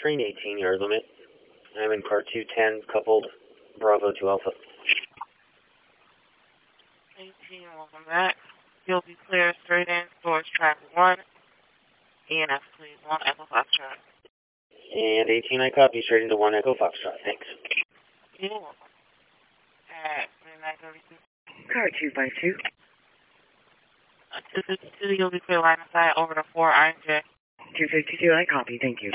train 18 yard limit. I'm in car 210, coupled Bravo to Alpha. 18, welcome back. You'll be clear straight in towards track 1. ENF, please, 1 Echo Foxtrot. And 18, I copy, straight into 1 Echo Foxtrot. Thanks. You're welcome. At 932. Car 252. 252, you'll be clear line of sight over to 4 INJ. 252, I copy, thank you.